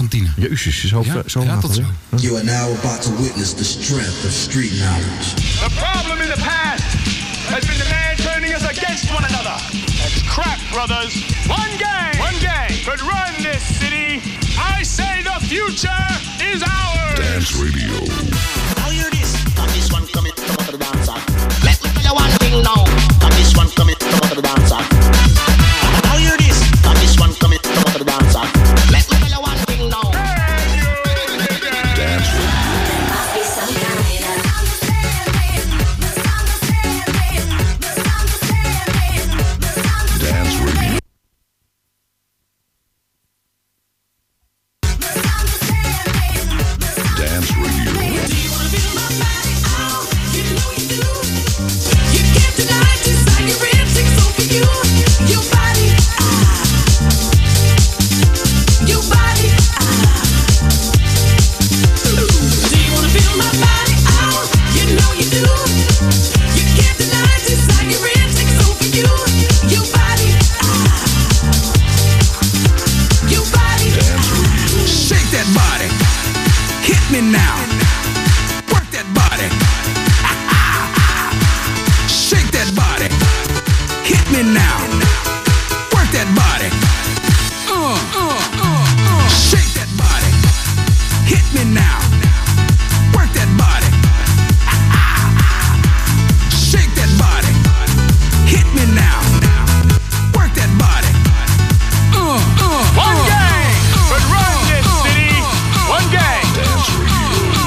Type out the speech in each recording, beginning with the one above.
Tine. Jezus, zo laat tot zo. You are now about to witness the strength of street knowledge. The problem in the past has been the man turning us against one another. That's crap, brothers. One gang could run this city. I say the future is ours. Dance Radio. Now hear this. Got this one coming to the dancer. Let me tell you one thing now. Got this one coming to the dancer. Now hear this. Got this one coming to the dancer. Let me tell you one thing now. Dance Radio. Dance Radio. Dance Radio. Do you wanna feel my body? Oh, you know you do. You can't deny desire, it takes over you. Your body, your body, Do you wanna feel my body? Oh, you know you do. You can't deny desire, it takes over you. Your body, your body. Shake that body. Hit me now. Work that body. Shake that body. Hit me now. Work that body. Shake that body. Hit me now. Work that body. Shake that body. Hit me now. Work that body. One gang could run this city. One gang. Dance Radio.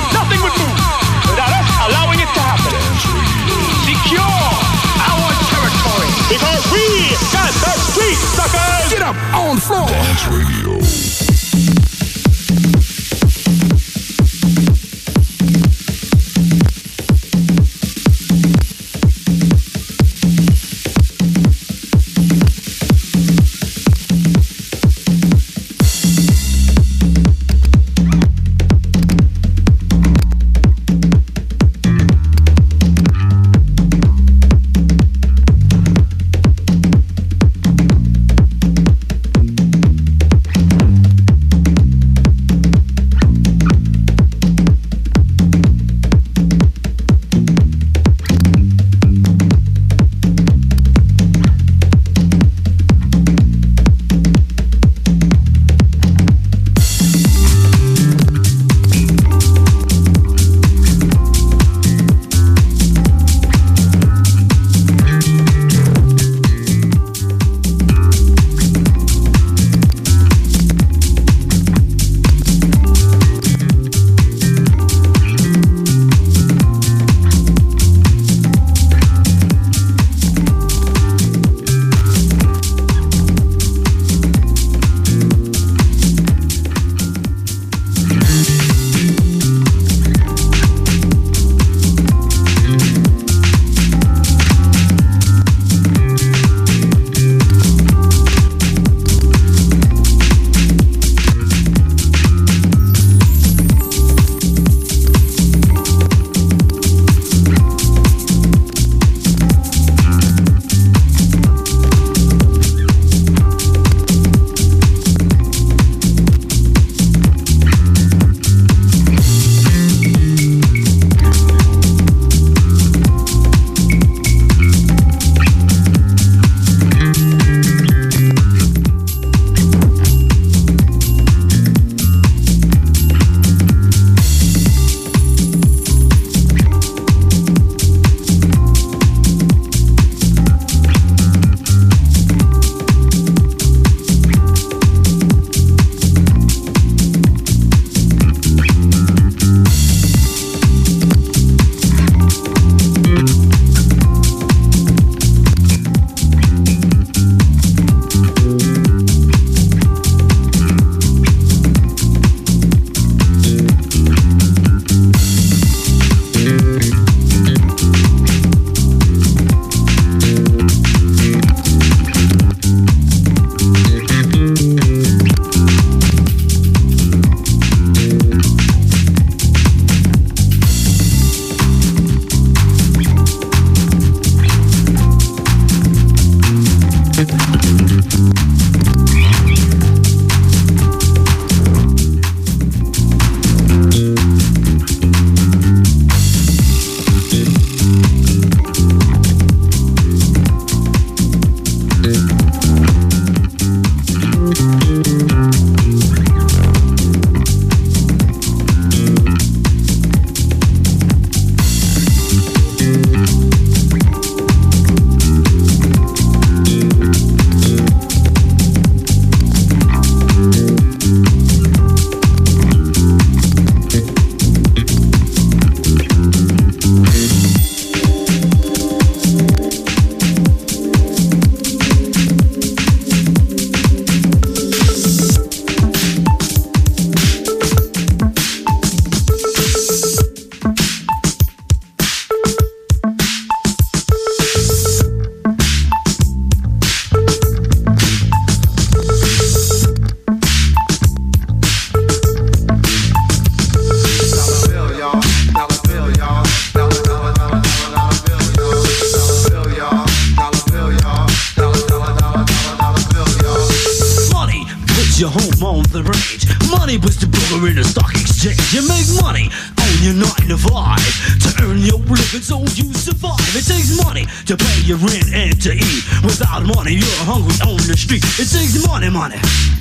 strange. Money was the broker in the stock exchange. You make money on your 9 to 5 to earn your living so you survive. It takes money to pay your rent and to eat. Without money, you're hungry on the street. It takes money, money.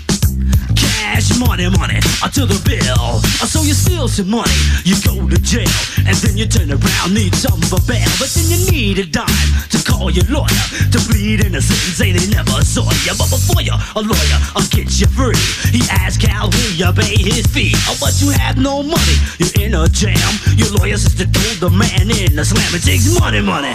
Cash money, money, to the bill. So you steal some money, you go to jail, and then you turn around, need some for bail. But then you need a dime to call your lawyer, to plead innocent and say they never saw you. But before you, a lawyer, get you free. He asks how will you pay his fee. But you have no money, you're in a jam. Your lawyer says to throw the man in the slam. It takes money, money.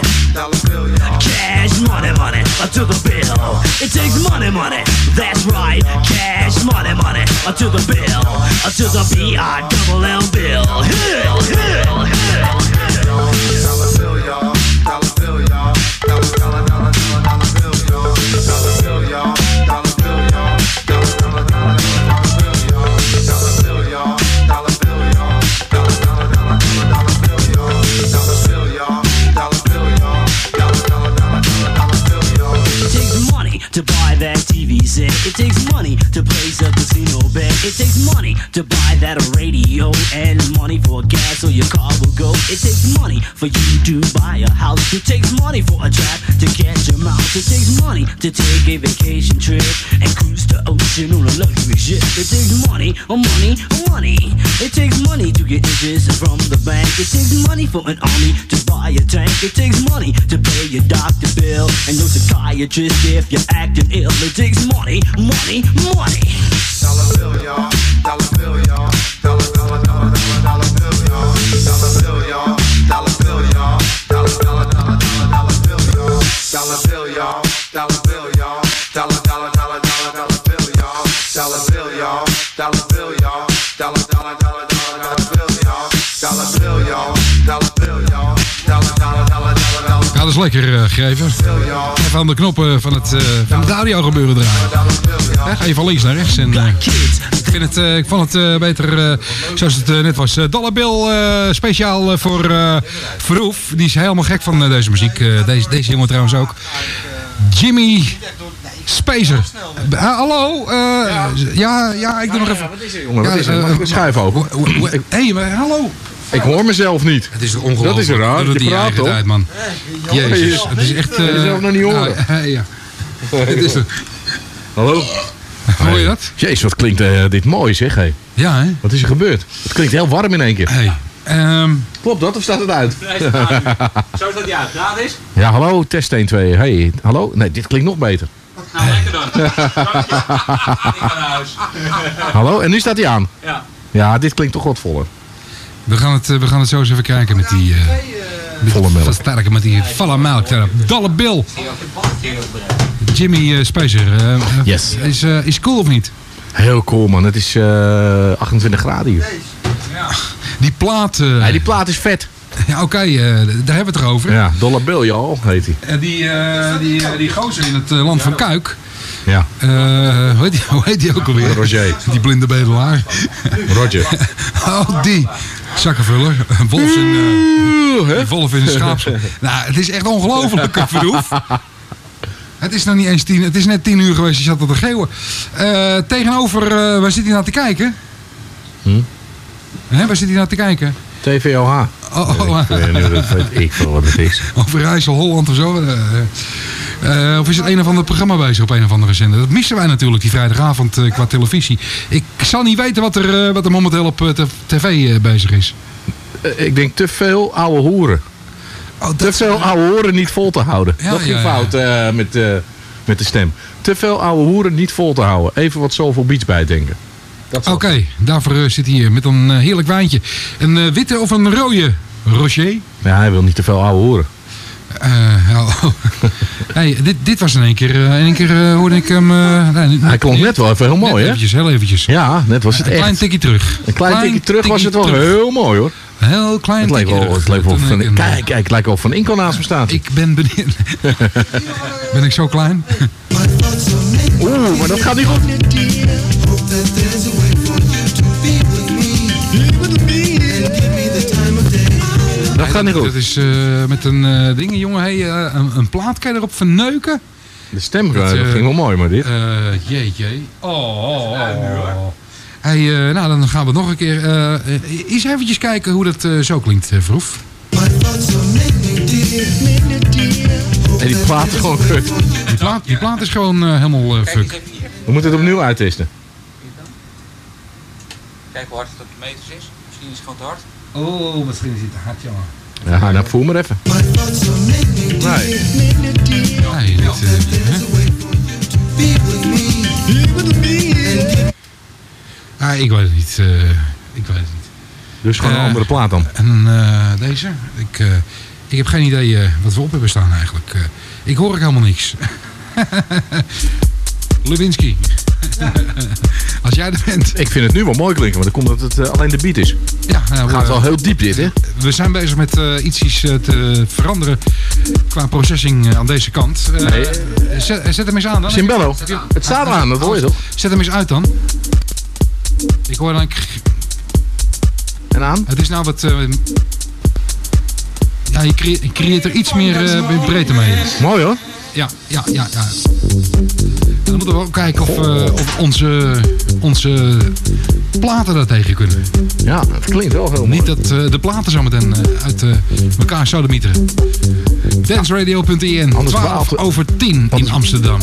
Cash money, money, to the bill. It takes money, money. That's right, cash money, money. To the bill, to the B-I-double-L bill. Hill, hill, hill, Dollar bill, y'all. Dollar bill, y'all. Dollar bill, y'all. Dollar bill, y'all. Dollar bill, y'all. Dollar bill, y'all. Dollar bill, y'all. Dollar bill, y'all. Dollar bill, y'all. Dollar bill, y'all. Dollar bill, y'all. Dollar bill, y'all. It takes money to buy that TV set. It takes money to place a casino bet. It takes money to buy that radio and money for gas or your car will go. It takes money for you to buy a house. It takes money for a trap to catch a mouse. It takes money to take a vacation trip and cruise the ocean on a luxury ship. It takes money, money, money. It takes money to get interest from the bank. It takes money for an army to buy a tank. It takes money to pay your doctor bill and your psychiatrist if you're acting ill. It takes money, money, money. Dollar bill, y'all. Dollar bill, y'all. Dollar bill, y'all. Dollar bill, y'all. Dollar bill, y'all. Dollar bill, y'all. Dollar bill, y'all. Dollar bill, y'all. Dollar bill, y'all. Dollar bill, y'all. Dollar bill, y'all. Dollar bill, y'all. Dollar bill, y'all. Dollar bill, y'all. Dollar bill, y'all. Ja, dat is lekker gegeven. Even aan de knoppen van het radio gebeuren draaien. Ga je van links naar rechts. En, ik vond het beter zoals het net was. Dollar Bill speciaal voor Verhoef. Die is helemaal gek van deze muziek. Deze jongen trouwens ook. Jimmy Spacer. Hallo? Ja, ik doe nog even... Wat is er, jongen? Wat is er? Mag ik een schuif open? Hé, hallo? Ik hoor mezelf niet. Het is ongelooflijk. Dat is raar. Je praat toch? Tijd, man. Jezus, het is echt... Kan je zelf nog niet horen? Ja. Het is er. Hallo? Hoor je dat? Jezus, wat klinkt dit mooi zeg. Hey. Ja, hè? Wat is er gebeurd? Het klinkt heel warm in één keer. Hey. Klopt dat of staat het uit? Zo staat hij uit. Gratis? Ja, hallo, test 1, 2. Hey, hallo? Nee, dit klinkt nog beter. Nou, lekker dan. Ik ga naar huis. Hallo, en nu staat hij aan? Ja. Ja, dit klinkt toch wat voller. We gaan het zo eens even kijken met die... volle melk. Versterken met die volle melk. Dollar Bill. Jimmy Spacer. Yes. Is cool of niet? Heel cool, man. Het is 28 graden hier. Ja. Die plaat... Ja, die plaat is vet. Ja, oké, daar hebben we het toch over. Ja, Dollar Bill, joh, heet hij. Die gozer in het land van Kuik. Ja. Hoe heet die ook alweer? Roger. Die blinde bedelaar. Roger. Oh, die. Zakkenvuller. Wolf in een schaapsel. Nou, het is echt ongelooflijk, Verhoef. Het is nog niet eens 10. Het is net 10 uur geweest. Je zat al te geeuwen. Tegenover, waar zit hij naar te kijken? Waar zit hij naar te kijken? TVOH. Oh. Weet ik veel wat het is. Over Rijssel, Holland of zo. Of is het een of ander programma bezig op een of andere zender? Dat missen wij natuurlijk die vrijdagavond qua televisie. Ik zal niet weten wat er momenteel op tv bezig is. Ik denk te veel oude hoeren. Te veel oude hoeren niet vol te houden. Ja, dat ging fout met de stem. Te veel oude hoeren niet vol te houden. Even wat Soulful Beats bijdenken. Oké, daarvoor zit hij hier met een heerlijk wijntje. Een witte of een rode Rocher? Ja, hij wil niet te veel oude hoeren. Hey, dit was in één keer hoorde ik hem... hij klonk net wel even heel mooi, hè? Heel eventjes. Ja, net was het echt. Een klein tikje terug. Een klein tikje terug was het wel heel mooi, hoor. Heel klein tikje terug. Het leek wel van... Kijk, het lijkt wel van Inco naast me staat. Ik ben benieuwd. Ben ik zo klein? Oeh, maar dat gaat niet goed. Dat gaat niet goed. Dat is met een ding, jongen. Hey, een plaat kan je erop verneuken. De stem ging wel mooi, maar dit. Jeetje. Oh. Hey, nou, dan gaan we nog een keer eens eventjes kijken hoe dat zo klinkt, Vroef. En die plaat is gewoon kut. Die plaat is gewoon helemaal fuck. We moeten het opnieuw uittesten. Kijk hoe hard het op de meters is. Misschien is het gewoon te hard. Oh, misschien is het te hard, jongen. Ja, nou voel maar even. Nee. Nee, niet. Ik weet het niet. Ik weet het niet. Dus gewoon een andere plaat dan. En deze? Ik heb geen idee wat we op hebben staan eigenlijk. Ik hoor ook helemaal niks. Lewinsky. Als jij er bent. Ik vind het nu wel mooi klinken, maar dan komt dat het alleen de beat is. Ja, nou, gaat wel heel diep dit, hè? We zijn bezig met ietsjes te veranderen qua processing aan deze kant. Zet hem eens aan dan. Cimbello. Het staat aan, dat hoor je toch? Zet hem eens uit dan. Ik hoor dan... En aan? Het is nou wat... ja, je creëert er iets meer breedte mee. Mooi hoor. Ja. Dan moeten we ook kijken of onze platen daar tegen kunnen. Ja, het klinkt wel heel mooi. Niet dat de platen zo meteen uit elkaar zouden mieteren. Danceradio.in, 12:10 in Amsterdam.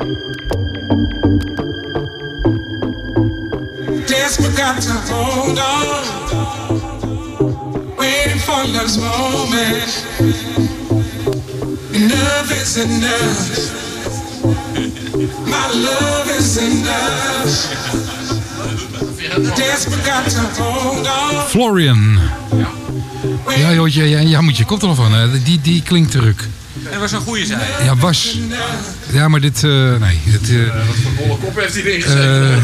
Desperate got to hold on, waiting for love's moment. Enough is enough. My love is enough. Desperate got to hold on. Florian. Ja, Jotje, jij moet je koptelefoon van. Die klinkt druk. Dat was een goede zij. Ja, was. Ja, maar dit... nee. Dit, Wat voor bolle kop heeft hij erin gezeten?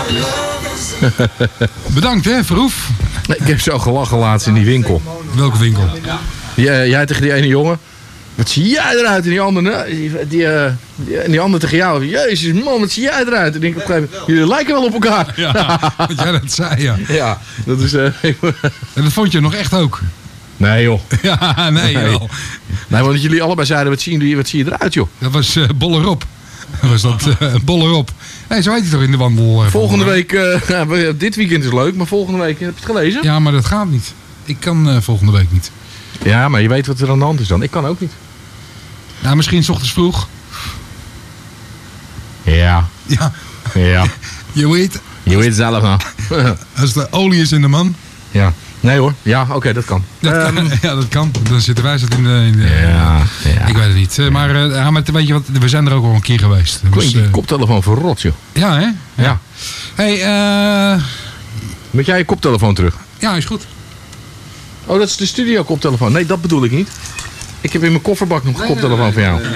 Bedankt, hè, Verhoef. Nee, ik heb zo gelachen laatst in die winkel. Welke winkel? Jij tegen die ene jongen. Wat zie jij eruit? En die andere, die andere tegen jou. Jezus man, wat zie jij eruit? En ik denk op een gegeven moment, jullie lijken wel op elkaar. Ja, wat jij dat zei, ja. Ja, dat is... En dat vond je nog echt ook? Nee joh. Ja, nee wel. Nee, want jullie allebei zeiden, wat zie je eruit joh? Dat was Bolle Rob. Dat was dat Bolle Rob. Nee, zo heet hij toch in de wandel. Volgende week, dit weekend is leuk, maar volgende week, heb je het gelezen? Ja, maar dat gaat niet. Ik kan volgende week niet. Ja, maar je weet wat er aan de hand is dan. Ik kan ook niet. Nou, misschien 's ochtends vroeg. Ja. Ja. Ja. Je weet. Je weet zelf nou. Als de olie is in de man. Ja. Nee hoor. Ja, oké, dat kan. Dat kan. Ja, dat kan. Dan zitten wij in de... Ja. Ik weet het niet. Maar weet je wat, we zijn er ook al een keer geweest. Klinkt die koptelefoon verrot, joh. Ja, hè? Ja. Hey, moet jij je koptelefoon terug? Ja, is goed. Oh, dat is de studio koptelefoon. Nee, dat bedoel ik niet. Ik heb in mijn kofferbak nog een koptelefoon van jou.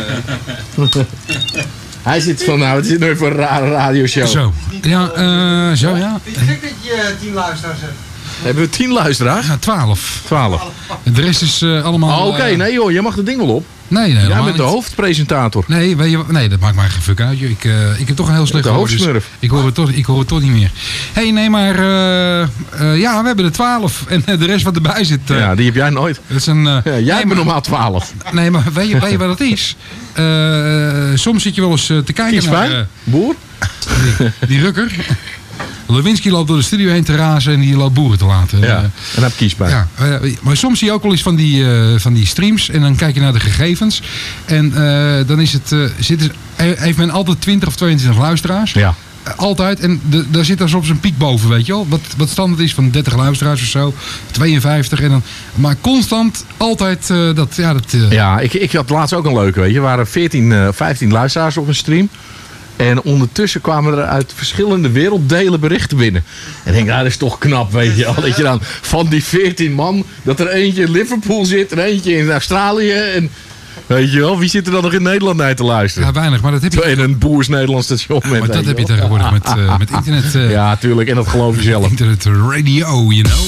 Hij zit van, nou, het is nooit voor een rare radioshow. Zo. Ja, zo ja. Vind je gek dat je 10 luisteraars hebt? Hebben we 10 luisteraars? Ja, 12. 12. En de rest is allemaal... Oh, oké, nee joh, jij mag het ding wel op. Nee, jij bent de hoofdpresentator. Nee, nee, dat maakt maar geen fuck uit. Joh. Ik heb toch een heel slecht de gehoor, dus hoofdsmurf. ik hoor het toch niet meer. Hé, nee, maar ja, we hebben er 12. En de rest wat erbij zit... ja, die heb jij nooit. Dat is een, jij hebt normaal 12. Nee, maar weet je wat het is? Soms zit je wel eens te kijken Kiespijn? naar... Boer? Die rukker. Lewinsky loopt door de studio heen te razen en die loopt boeren te laten. Ja, en dan heb je kiespijn. Ja, maar soms zie je ook wel eens van die streams en dan kijk je naar de gegevens. En dan is het, heeft men altijd 20 of 22 luisteraars. Ja. Altijd. En daar zit dan soms een piek boven, weet je wel. Wat standaard is van 30 luisteraars of zo. 52. En dan, maar constant altijd dat... Ja, ik had laatst ook een leuke, weet je. Er waren 15 luisteraars op een stream. En ondertussen kwamen er uit verschillende werelddelen berichten binnen. En ik denk, nou, dat is toch knap, weet je wel. Dat je dan van die 14 man, dat er eentje in Liverpool zit en eentje in Australië. En weet je wel, wie zit er dan nog in Nederland naar te luisteren? Ja, weinig, maar dat heb je... In een Boers-Nederlands station. Maar dat heb je tegenwoordig met internet. Ja, tuurlijk, en dat geloof je zelf. Internet radio, you know.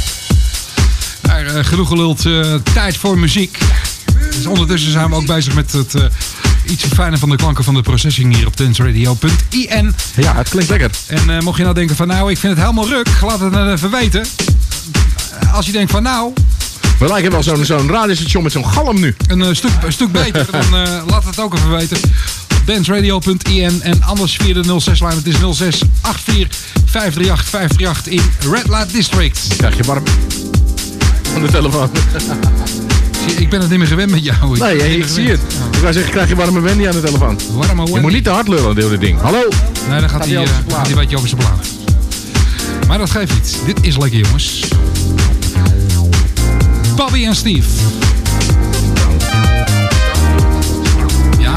Maar genoeg geluld, tijd voor muziek. Dus ondertussen zijn we ook bezig met het... iets fijner van de klanken van de processing hier op danceradio.in. Ja, het klinkt lekker. En mocht je nou denken van nou, ik vind het helemaal ruk, laat het dan even weten. Als je denkt van nou... We lijken wel zo'n radiostation met zo'n galm nu. Een stuk beter, dan laat het ook even weten. danceradio.in en anders via de 06-lijn. Het is 06 84 538 538 in Red Light District. Krijg je warm aan de telefoon. Ik ben het niet meer gewend met jou. Nee, ik zie het. Ik wou zeggen, krijg je warme Wendy aan de telefoon. Warme Wendy. Je moet niet te hard lullen, dit ding. Hallo? Nee, dan gaat hij een beetje over zijn plaat. Maar dat geeft niet. Dit is lekker, jongens. Bobby en Steve. Ja.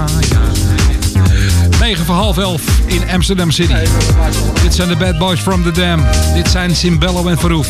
9 voor 10:30 in Amsterdam City. Dit zijn de Bad Boys from the Dam. Dit zijn Cimbello en Verhoef.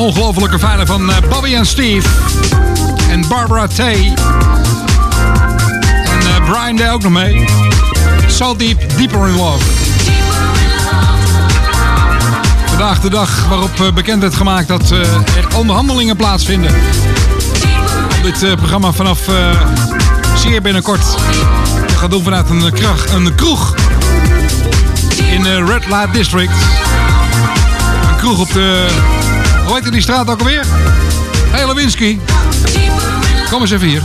ongelofelijke fijne van Bobby en Steve. En Barbara Tay. En Brian deed ook nog mee. So Deep, Deeper in Love. Vandaag de dag waarop bekend werd gemaakt dat er onderhandelingen plaatsvinden. Om dit programma vanaf zeer binnenkort te gaan doen vanuit een kroeg in Red Light District. Een kroeg op de... Hoe heet die straat ook alweer? Hey Lewinsky. Kom eens even hier.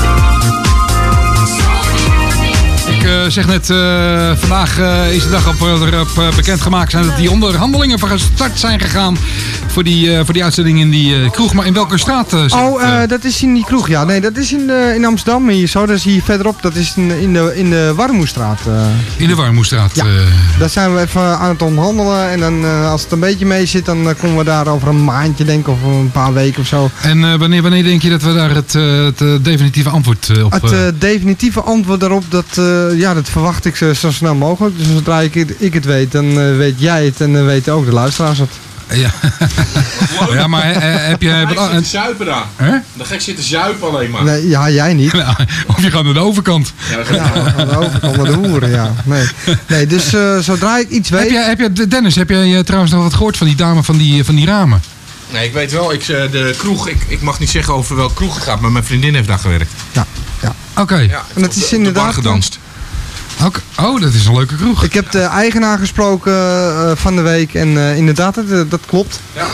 Ik zeg net, vandaag is de dag erop bekendgemaakt zijn dat die onderhandelingen van gestart zijn gegaan voor die uitzending in die kroeg. Maar in welke straat? Dat is in die kroeg, ja. Nee, dat is in Amsterdam hier zo. Dat is hier verderop. Dat is in de Warmoestraat. In de Warmoestraat. Ja, daar zijn we even aan het onderhandelen. En dan, als het een beetje mee zit, dan komen we daar over een maandje, denk ik, of een paar weken of zo. En wanneer denk je dat we daar het definitieve antwoord op... Het definitieve antwoord daarop, dat verwacht ik zo snel mogelijk. Dus zodra ik het weet, dan weet jij het en dan weten ook de luisteraars het. Ja, ja, maar heb je... Dan ga ik zitten zuipen daar. Dan ga ik zitten zuipen alleen maar. Nee, ja, jij niet. Of je gaat naar de overkant. Ja, we gaan naar de overkant, naar de hoeren, ja. Nee, dus zodra ik iets weet... Dennis, heb je trouwens nog wat gehoord van die dame van die ramen? Nee, ik weet wel. De kroeg, ik mag niet zeggen over welke kroeg het gaat, maar mijn vriendin heeft daar gewerkt. Ja. Oké. Ja, en dat is inderdaad... gedanst. Oh, dat is een leuke kroeg. Ik heb de eigenaar gesproken van de week en inderdaad, dat klopt. Ja.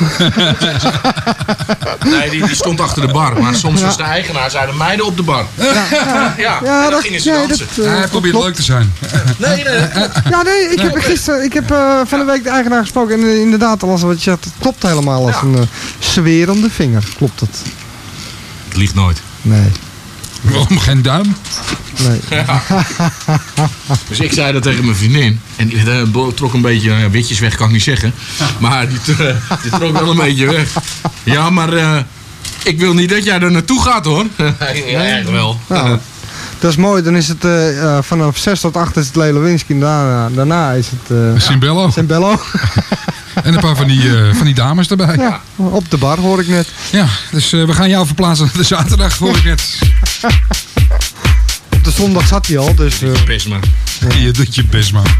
Nee, die stond achter de bar, maar soms was de eigenaar, zijn de meiden op de bar. Ja, dan gingen ze dansen. Hij probeert leuk te zijn. Nee. Ik heb van de week de eigenaar gesproken en inderdaad, alles wat je zegt, het klopt helemaal als een zwerende vinger. Klopt het? Het liegt nooit. Nee. Waarom geen duim? Nee. Ja. Dus ik zei dat tegen mijn vriendin. En die trok een beetje witjes weg, kan ik niet zeggen. Maar die trok wel een beetje weg. Ja, maar ik wil niet dat jij er naartoe gaat, hoor. Ja, echt wel. Nou, dat is mooi. Dan is het vanaf 6 tot 8 is het Lewinsky. Daarna is het... Cimbello. En een paar van die dames erbij. Ja, op de bar hoor ik net. Ja, dus we gaan jou verplaatsen naar de zaterdag, hoor ik net. Op de zondag zat hij al, dus... Best man. Je doet je best man.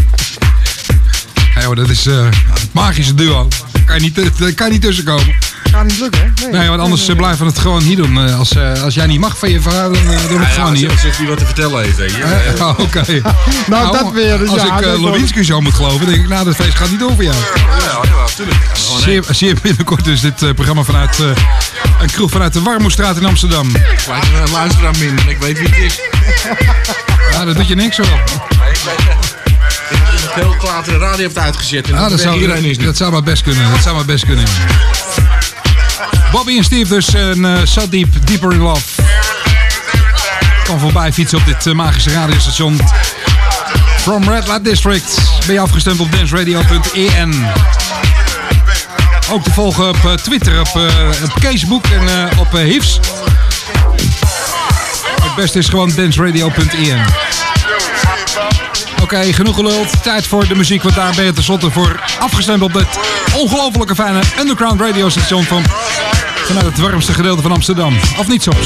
Ja, dat is het magische duo. Daar kan je niet tussenkomen. Gaat niet lukken, hè? Nee, want anders blijven we het gewoon hier doen. Als jij niet mag van je vrouw, dan doen we het gewoon hier. Zegt hij wat te vertellen heeft, hè? Oké. Nou, dat weer. Dus als ik Lewinsky zo moet geloven, denk ik, nou, dat feest gaat niet door voor jou. Ja, natuurlijk. Zeer binnenkort dus dit programma vanuit een kroeg vanuit de Warmoestraat in Amsterdam. Ik luister aan minder, ik weet wie het is. Ja, dat doet je niks hoor. Ik heb het heel kwaad de radio heeft uitgezet. En dat zou maar best kunnen. Bobby en Steve dus, en So Deep, Deeper in Love. Kan voorbij fietsen op dit magische radiostation. From Red Light District. Ben je afgestemd op danceradio.en. Ook te volgen op Twitter, op Facebook en op Hivs. Het beste is gewoon danceradio.en. Oké, genoeg geluld. Tijd voor de muziek, want daar ben je tenslotte voor afgestemd op dit ongelofelijke fijne underground radiostation vanuit het warmste gedeelte van Amsterdam. Of niet soms?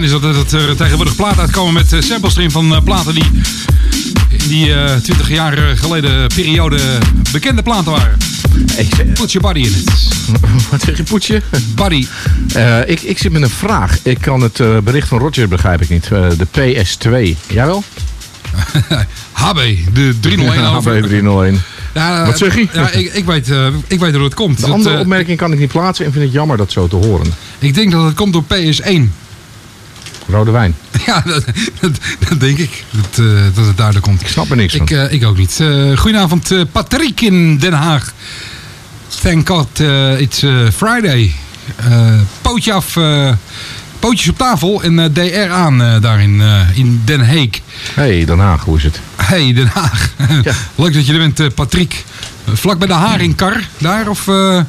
fijn is dat er tegenwoordig platen uitkomen met samples erin van platen die in die 20 jaar geleden periode bekende platen waren. Put your body in it. Wat zeg je, poetje? Body. Ik zit met een vraag. Ik kan het bericht van Roger begrijp ik niet. De PS2. Jawel? HB, de 301 HB 301. Ja, wat zeg je? Ja, ik weet hoe het komt. De andere opmerking kan ik niet plaatsen en vind het jammer dat zo te horen. Ik denk dat het komt door PS1. Rode wijn. Ja, dat denk ik. Dat het daardoor komt. Ik snap er niks van. Ik ook niet. Goedenavond, Patrick in Den Haag. Thank God it's Friday. Pootje af, pootjes op tafel en DR aan daarin in Den Haag. Hey Den Haag, hoe is het? Hey Den Haag. Ja. Leuk dat je er bent, Patrick. Vlak bij de Haringkar, daar of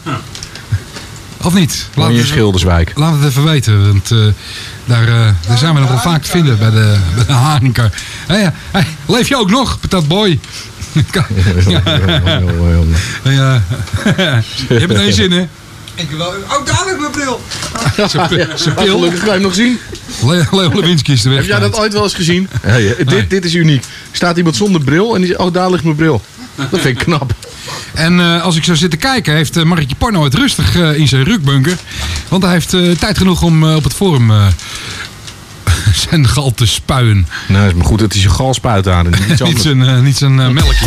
niet? In Schilderswijk. Laat het even weten, want daar zijn we nog wel vaak te vinden bij de Haringkar. Hey, leef je ook nog, patat boy? Ja. Je hebt er geen zin, hè? Ik wil ook dadelijk mijn bril. Zijn pil. Gelukkig kan je hem nog zien. Leo Lewinsky is de weg. Heb jij dat ooit wel eens gezien? Hey, dit is uniek. Staat iemand zonder bril en die zegt, oh daar ligt mijn bril. Dat vind ik knap. En als ik zo zit te kijken, heeft Markje Porno het rustig in zijn rukbunker. Want hij heeft tijd genoeg om op het forum zijn gal te spuien. Nou, is maar goed dat hij zijn gal spuit aan. Niet zijn melkje.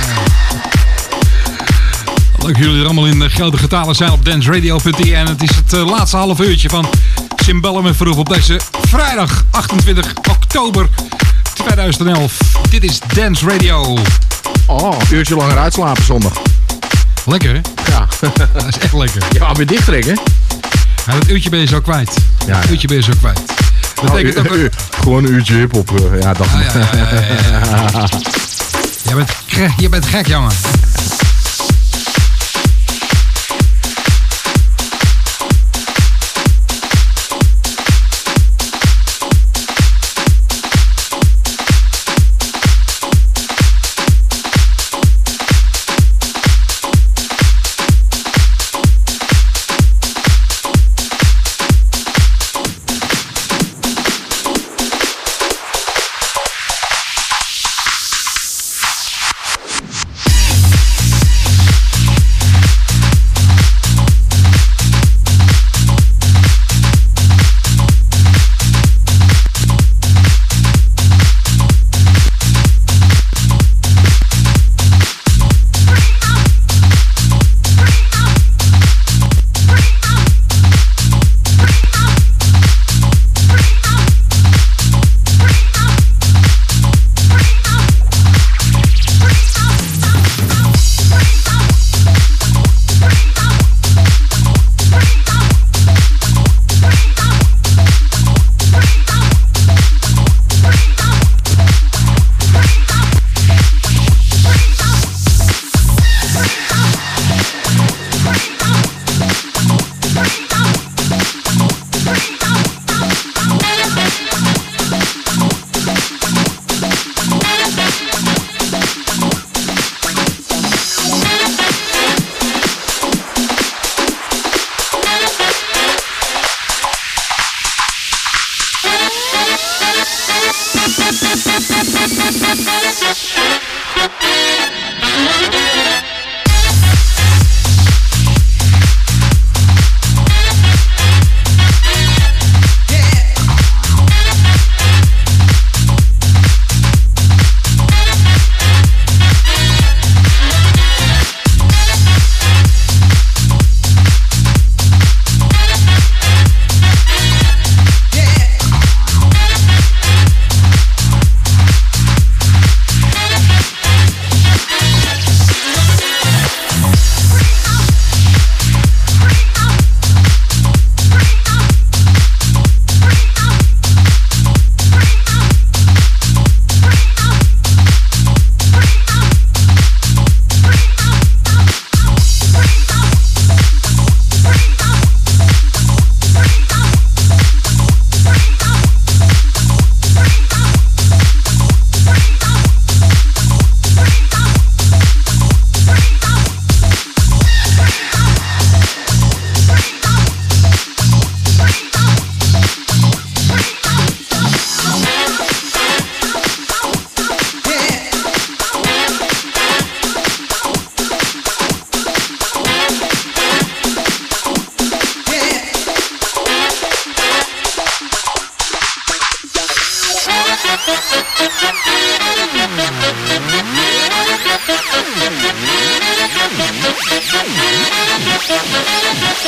Leuk dat jullie er allemaal in grote getalen zijn op danceradio.nl. En het is het laatste half uurtje van Cimbellum en Verhoef op deze vrijdag 28 oktober 2011. Dit is Dance Radio. Oh, een uurtje langer uitslapen zondag. Lekker, hè? Ja. Dat is echt lekker. Ja, weer dichttrekken. Ja, dat uurtje ben je zo kwijt. Ja. Dat uurtje ben je zo kwijt. Dat betekent ook... Gewoon een uurtje hiphop. Ja, dat. Ja. Je bent gek, jongen.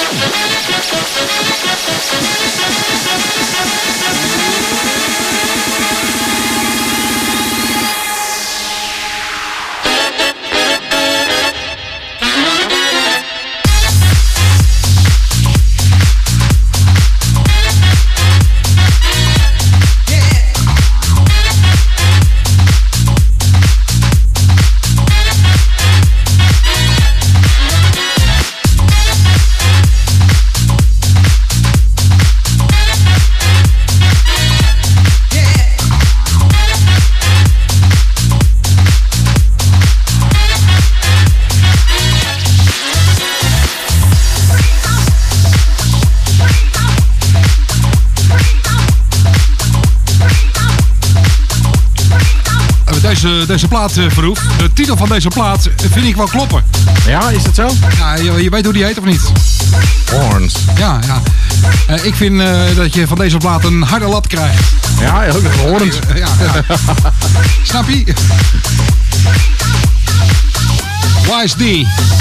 Deze plaat, Verhoef. De titel van deze plaat vind ik wel kloppen. Ja, is dat zo? Ja, je weet hoe die heet of niet? Horns. Ja. Ik vind dat je van deze plaat een harde lat krijgt. Ja, ook nog Horns. Ja. Snap je? Wise D.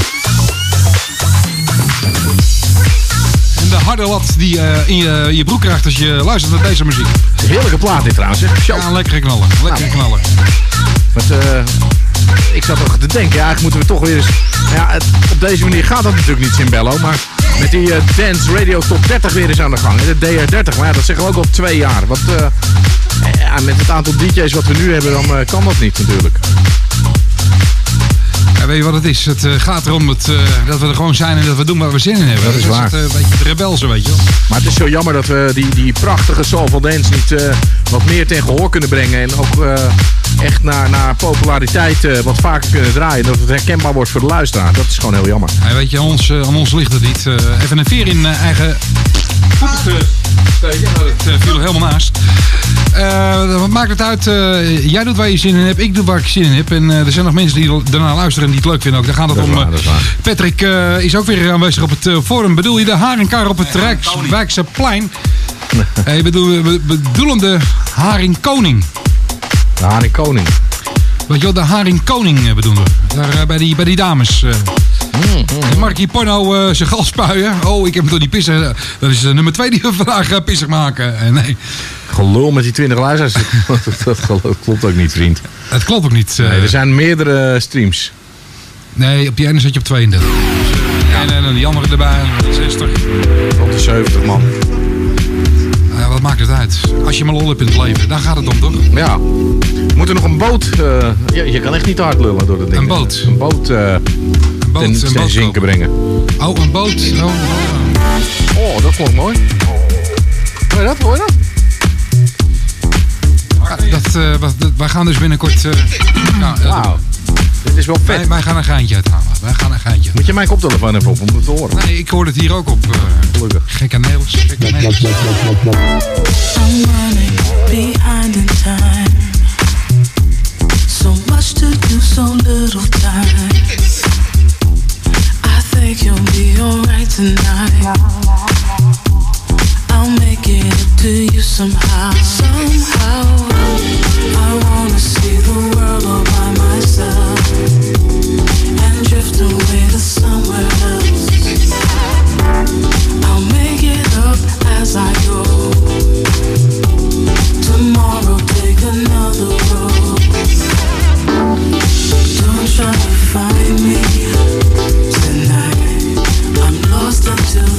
En de harde lat die in je broek krijgt als je luistert naar deze muziek. Heerlijke plaat dit trouwens. Ja, lekker knallen. Knallen. Ik zat toch te denken, eigenlijk moeten we toch weer eens... Ja, op deze manier gaat dat natuurlijk niet, Simbello, maar met die Dance Radio Top 30 weer eens aan de gang. De DR30, maar ja, dat zeggen we ook al 2 jaar. Met het aantal DJ's wat we nu hebben, dan kan dat niet natuurlijk. Ja, weet je wat het is? Het gaat erom dat we er gewoon zijn en dat we doen waar we zin in hebben. Dat is waar. Het een beetje de rebelse, weet je wel. Maar het is zo jammer dat we die prachtige Soulful Dance niet wat meer ten gehoor kunnen brengen. En ook echt naar populariteit wat vaker kunnen draaien. Dat het herkenbaar wordt voor de luisteraar. Dat is gewoon heel jammer. Ja, weet je, aan ons ligt het niet. Even een veer in eigen voeten steken. Dat viel er helemaal naast. Wat maakt het uit? Jij doet waar je zin in hebt. Ik doe waar ik zin in heb. En er zijn nog mensen die ernaar luisteren en die het leuk vinden ook. Daar gaat het om. Patrick is ook weer aanwezig op het forum. Bedoel je de haringkar op het Rijkswijkse plein? We bedoelen de haringkoning. De haringkoning. Weet je wel, de haringkoning bedoelen we. Daar bij die dames. Markie Porno zijn gal spuien. Oh, ik heb hem door die pissen. Dat is nummer 2 die we vandaag pissig maken. Nee. Gelul met die 20 luisteraars. Dat klopt ook niet, vriend. Het klopt ook niet. Nee, er zijn meerdere streams. Nee, op die ene zit je op 32. En dan die andere erbij, 60. Op de 70, man. Wat maakt het uit? Als je maar lol hebt in het leven, daar gaat het om, toch? Ja. We moeten nog een boot... je kan echt niet te hard lullen door dat ding. Een boot? Een boot ten zinken brengen. Oh, een boot? Oh, dat vond ik mooi. Hoor je dat? Wij gaan dus binnenkort... Wauw. Dit is wel vet. Wij gaan een geintje uithalen. Moet je mijn koptelefoon even op om het te horen? Nee, ik hoor het hier ook op. Gelukkig. Gekke Nederlands. I'm running behind in time. So much to do, so little time. I think you'll be alright tonight. I'll make it up to you somehow. I wanna see the world all by myself and drift away to somewhere else. I'll make it up as I go. Tomorrow take another road. Don't try to find me tonight. I'm lost until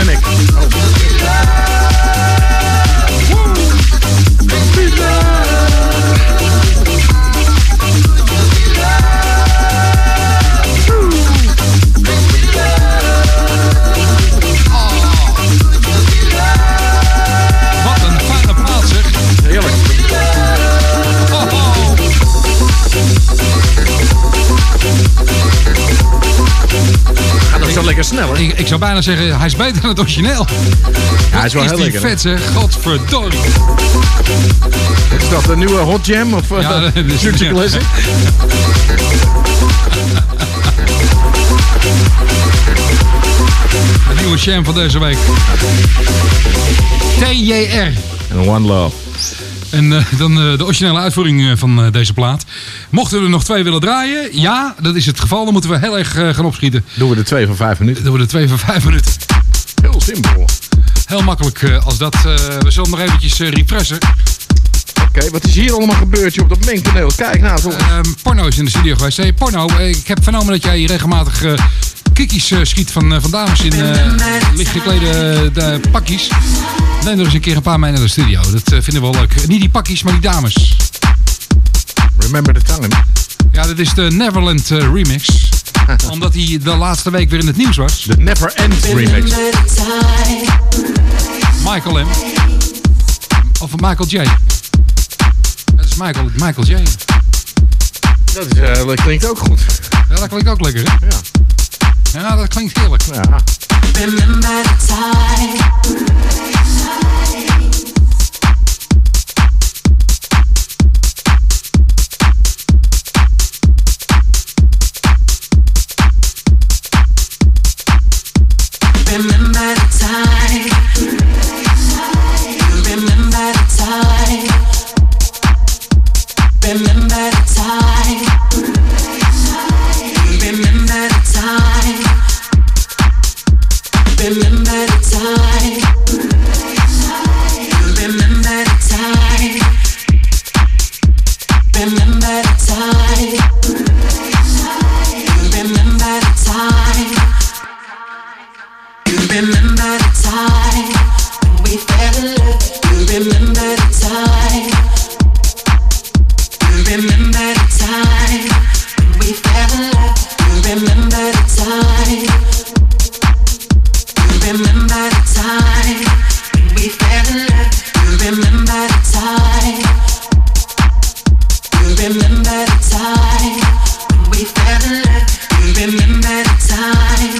en ik. Wat een fijne plaats, zeg. Heerlijk. Gaat dat zo lekker snel, hè? Ik zou bijna zeggen, hij is beter dan het origineel. Ja, hij is wel heel die lekker. vet, zeg. Godverdorie. Is dat de nieuwe Hot Jam of Ja, dat is Future ja. Classic? De nieuwe jam van deze week. TJR. En One Love. En dan de originele uitvoering van deze plaat. Mochten we er nog 2 willen draaien, ja, dat is het geval. Dan moeten we heel erg gaan opschieten. Doen we er 2 van 5 minuten. Doen we er 2 van 5 minuten. Heel simpel. Heel makkelijk als dat. We zullen nog eventjes refreshen. Oké, wat is hier allemaal gebeurd joh, op dat mengpaneel? Kijk nou toch. Porno is in de studio geweest. Hey, Porno, ik heb vernomen dat jij regelmatig kikkies schiet van dames in lichtgeklede pakjes. Neem er eens een keer een paar mee naar de studio. Dat vinden we wel leuk. Niet die pakjes, maar die dames. Remember the time. Ja, dit is de Neverland remix. Omdat hij de laatste week weer in het nieuws was. De Never End remix. Michael M. Of Michael J. Dat is Michael J. Dat klinkt ook goed. Ja, dat klinkt ook lekker, hè? Ja. Ja, dat klinkt heerlijk. Ja. Remember the time. Remember the time. Remember the time. Remember the time. Remember the time. Remember the time. Remember the time. Remember the time. Remember the time. You remember the time when we fell in love. You remember the time. You remember the time when we fell in love. You remember the time. You remember the time when we fell in love. You remember the time. You remember the time when we fell in love. You remember the time.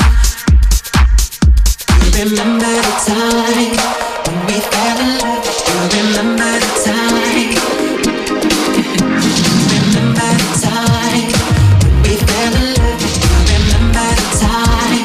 Remember the time when we fell in love. You remember the time. Remember the time when we fell in love. You remember the time.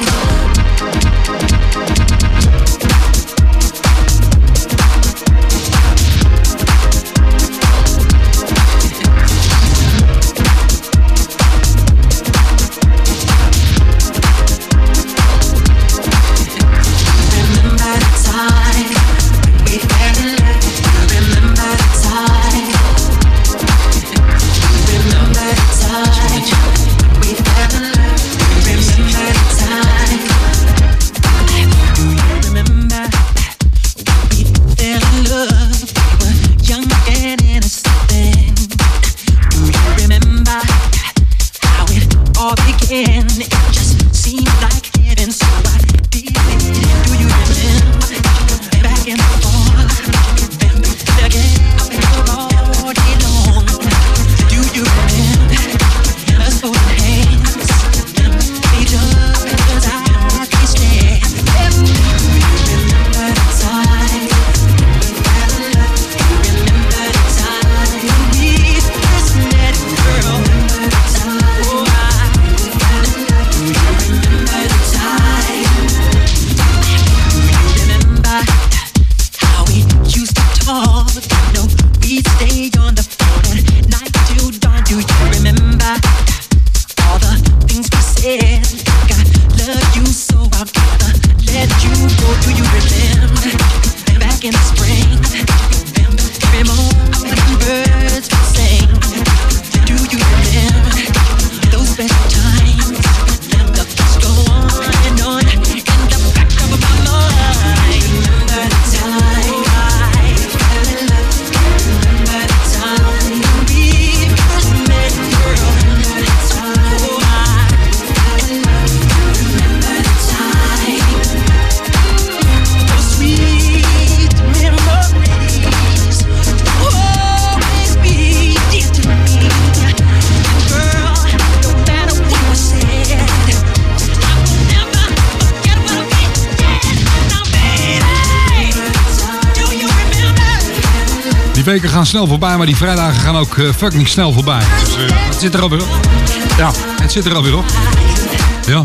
weken gaan snel voorbij, maar die vrijdagen gaan ook fucking snel voorbij. Dus het zit er alweer op. Ja. Het zit er alweer op. Ja.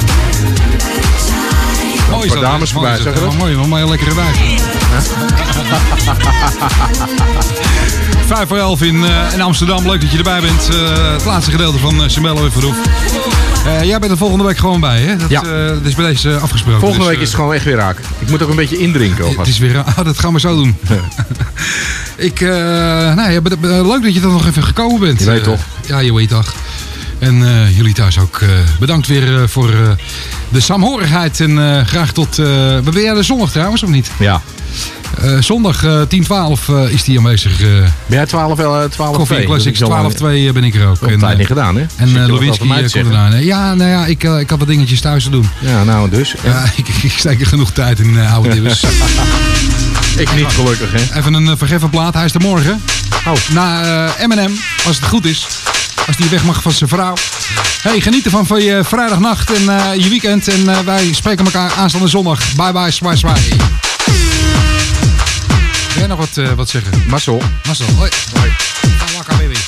Mooi is dat. Dames voorbij, zeg je dat? Mooi, maar een lekkere wijf. 5 voor 11 in Amsterdam. Leuk dat je erbij bent. Het laatste gedeelte van Sembello en Verhoef. Jij bent er volgende week gewoon bij, hè? Dat is bij deze afgesproken. Volgende week is het gewoon echt weer raak. Ik moet ook een beetje indrinken. Het is weer raak. Dat gaan we zo doen. Leuk dat je er nog even gekomen bent. Je weet toch? Ja, je weet toch. En jullie thuis ook bedankt weer voor de saamhorigheid. En graag tot... ben jij de zondag trouwens, of niet? Ja. Zondag 10-12 is die aanwezig. Ben jij 12 Coffee Classics 12-2 ben ik er ook. Heb tijd niet gedaan, hè? En Lewinsky komt eraan. Ja, nou ja, ik had wat dingetjes thuis te doen. Ja, nou dus. Ja, ik steek er genoeg tijd in, oude dibbers. Ik niet gelukkig, hè? Even een vergeven plaat. Hij is er morgen. Oh. Na Eminem, als het goed is. Als die weg mag van zijn vrouw. Hey, geniet ervan van je vrijdagnacht en je weekend. En wij spreken elkaar aanstaande zondag. Bye bye, zwaai zwaai. Wil jij nog wat zeggen? Marcel. Hoi. Hoi. Lekker baby.